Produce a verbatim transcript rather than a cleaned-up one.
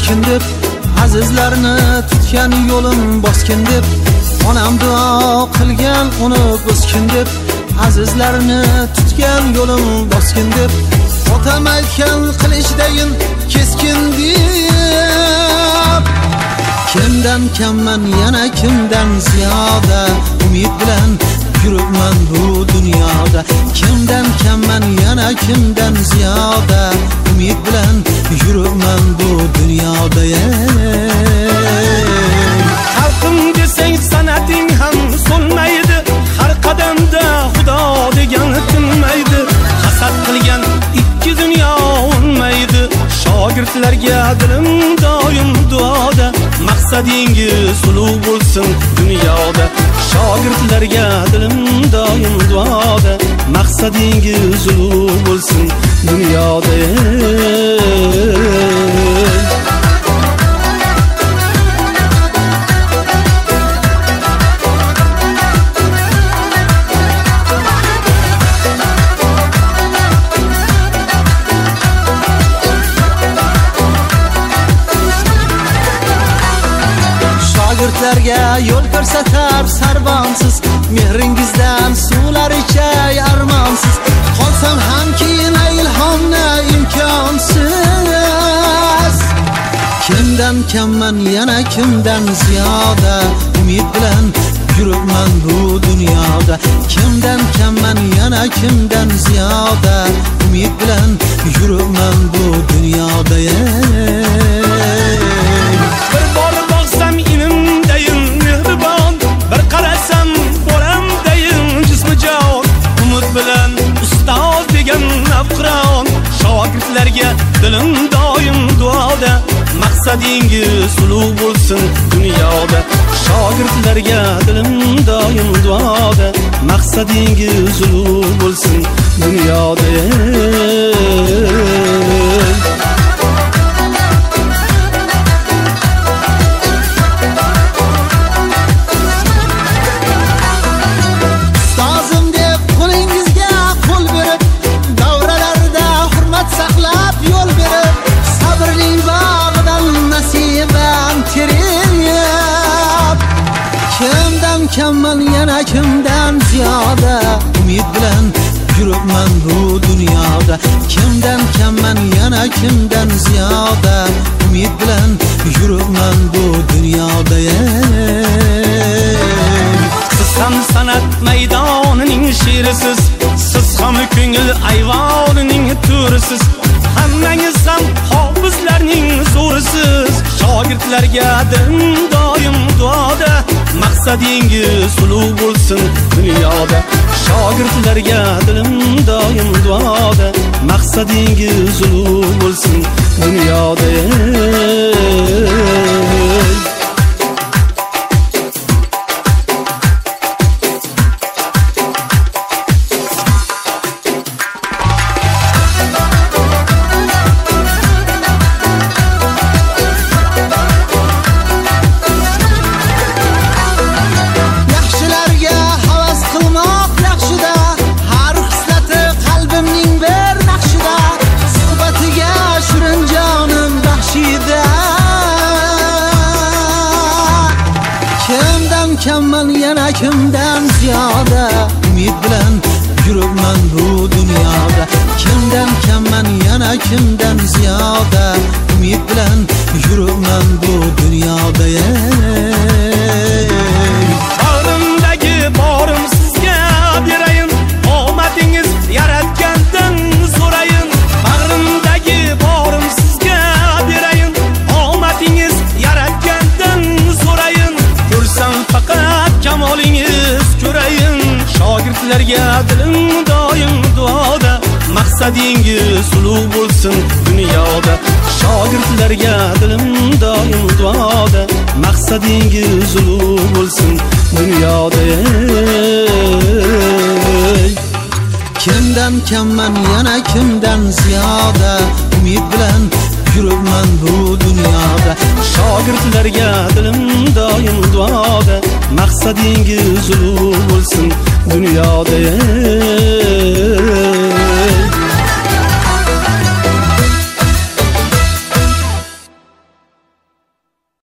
boskin deb, azizlarni tutgan yo'lim boskin deb, onam duo qilgan uni boskin deb, azizlarni tutgan yo'lim boskin deb, otam aytgan qilishdayin keskin deb, kimdan kamman yana kimdan ziyoda, umid bilan yuribman bu dunyoda. Kimdan kamman yana kimdan ziyoda, umid bilan yuribman bu dunyoda. Xalqim desang sanating ham so'nmaydi, har qadamda Xudo degan tinmaydi. Hasad qilgan ikki dunyo unmaydi, shogirdlarga dilim doim duoda. Maqsadingiz ulug' bo'lsin dunyoda, shogirdlarga dilim doim duoda. Maqsadingiz ulug' bo'lsin dunyoda. Shogirdlarga yo'l ko'rsatar sarbonsiz, mehringizdan suvlar ichay armonsiz. Qolsam ham keyin ilhomni imkonsiz. Kimdan kamman yana kimdan ziyoda, umid bilan yuribman bu dunyoda. Kimdan kamman yana kimdan ziyoda, umid bilan yuribman bu dunyoda. Bir bor boqsam inimdayin mehribon, bir qarasam boramdayin jismi jon. Umid bilan ustoz degan navqiron, shogirdlarga dilim doim duoda. Maqsadingiz ulug' bo'lsin dunyoda, shogirdlarga dilim doim duoda. Maqsadingiz ulug' bo'lsin dunyoda. Kamman yana kimdan ziyoda, umid bilan yuribman bu dunyoda. Kimdan kamman yana kimdan ziyoda, umid bilan yuribman bu dunyoda. Siz ham san'at maydonining sherisiz, siz ham ko'ngil ayvonining turisiz. Hammangiz ham hofizlarning zo'risiz, shogirdlarga dilim doim duoda. Maqsadingiz ulug' bo'lsin dunyoda, shogirdlarga dilim doim duoda. Maqsadingiz ulug' bo'lsin dunyoda. Kamman yana kimdan ziyoda, umid bilan yuribman bu dunyoda. Kimdan kamman yana kimdan ziyoda, umid bilan yuribman bu dunyoda. Bag'rimdagi borim sizga berayin, omadingiz yaratgandan so'rayin. Bag'rimdagi borim sizga berayin, omadingiz yaratgandan so'rayin. Ko'rsam faqat kamolingiz ko'rayin, shogirdlarga dilim doim duoda. Maqsadingiz ulug' bo'lsin dunyoda, shogirdlarga dilim doim duoda. Maqsadingiz ulug' bo'lsin dunyoda. Kimdan kamman yana kimdan ziyoda, umid bilan yuribman bu dunyoda. Shogirdlarga dilim doim duoda. Maqsadingiz ulug' bo'lsin dunyoda.